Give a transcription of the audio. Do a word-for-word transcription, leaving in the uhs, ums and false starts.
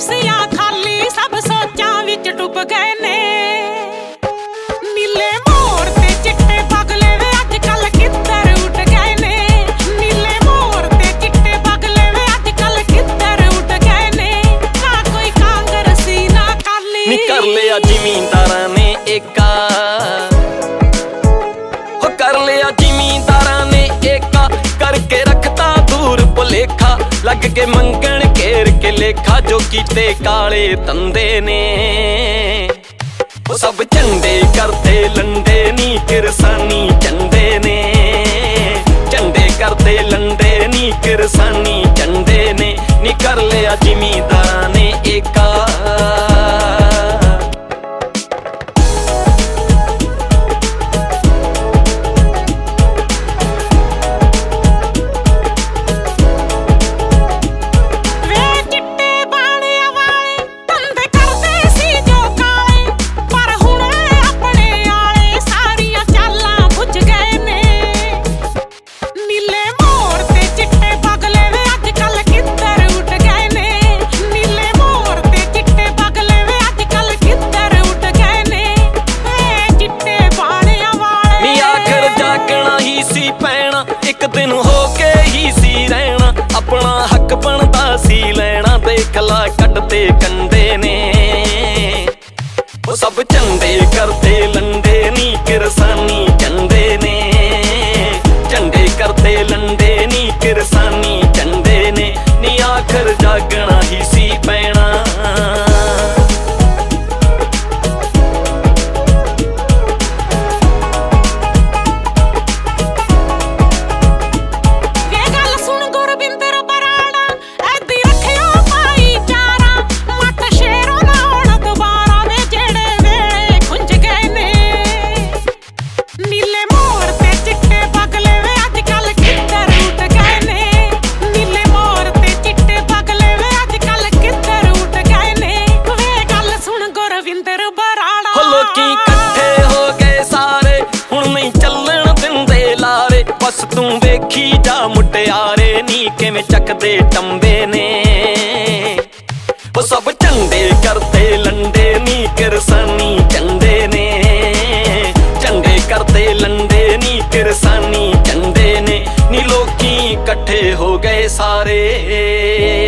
ਟੈਕਸੀਆਂ ਖਾਲੀ ਸਭ ਸੋਚਾਂ ਵਿੱਚ ਡੁੱਬ ਗਏ ਨੇ। ਨੀਲੇ ਮੋਰ ਤੇ ਚਿੱਟੇ ਬਗਲੇ ਵੇ ਅੱਜ ਕੱਲ ਕਿੱਧਰ ਉੱਡ ਗਏ ਨੇ। ਨੀਲੇ ਮੋਰ ਤੇ ਚਿੱਟੇ ਬਗਲੇ ਵੇ ਅੱਜ ਕੱਲ ਕਿੱਧਰ ਉੱਡ ਗਏ ਨੇ। ਨਾ ਕੋਈ ਕਾਂਗਰਸੀ ਨਾ ਅਕਾਲੀ ਨੀ ਕਰ ਲਿਆ ਜ਼ਿਮੀਂਦਾਰਾਂ ਨੇ ਏਕਾ, ਹੋ ਕਰ ਲਿਆ ਜ਼ਿਮੀਂਦਾਰਾਂ ਨੇ ਏਕਾ, ਕਰਕੇ ਰੱਖਤਾ ਦੂਰ ਭੁਲੇਖਾ। ਲੱਗ ਕੇ ਮੰਗਣ ਘੇਰ ਕੇ ਲੇਖਾ, ਜੋ ਕੀਤੇ ਕਾਲੇ ਧੰਦੇ ਨੇ। ਉਹ ਸਭ ਝੰਡੇ ਕਰਦੇ ਲੰਡੇ ਨੀ ਕਿਰਸਾਨੀ ਝੰਡੇ ਨੇ। ਝੰਡੇ ਕਰਦੇ ਲੰਡੇ ਨੀ ਕਿਰਸਾਨੀ ਝੰਡੇ ਨੇ। ਨੀ ਕਰ ਲਿਆ ਜ਼ਿਮੀਂਦਾਰਾਂ ਨੇ ਏਕਾ। ਇੱਕ ਦਿਨ ਹੋ ਕੇ ਹੀ ਸੀ ਰਹਿਣਾ, ਆਪਣਾ ਹੱਕ ਬਣਦਾ ਸੀ ਲੈਣਾ। ਦੇਖ ਲਾ ਕੱਢਦੇ ਕੰਡੇ ਨੇ। ਉਹ ਸਭ ਝੰਡੇ ਕਰਦੇ ਲੰਡੇ ਨੀ ਕਿਰਸਾਨੀ ਝੰਡੇ ਨੇ। ਝੰਡੇ ਕਰਦੇ ਲੰਡੇ ਨੀ ਕਿਰਸਾਨੀ ਝੰਡੇ ਨੇ। ਨੀ ਆਖਰ ਜਾਗਣਾ ਹੀ ਸੀ ਪੈਣਾ। ਲੋਕੀ ਇਕੱਠੇ ਹੋ ਗਏ ਸਾਰੇ, ਹੁਣ ਨਹੀਂ ਚੱਲਣ ਦਿੰਦੇ ਲਾਰੇ। ਬਸ ਤੂੰ ਵੇਖੀ ਜਾ ਮੁਟਿਆਰੇ ਨੀ ਕਿਵੇਂ ਚੱਕਦੇ ਟੰਬੇ ਨੇ। ਉਹ ਸਭ ਝੰਡੇ ਕਰਦੇ ਲੰਡੇ ਨੀ ਕਿਰਸਾਨੀ ਝੰਡੇ ਨੇ। ਝੰਡੇ ਕਰਦੇ ਲੰਡੇ ਨੀ ਕਿਰਸਾਨੀ ਝੰਡੇ ਨੇ। ਨੀ ਲੋਕੀ ਇਕੱਠੇ ਹੋ ਗਏ ਸਾਰੇ।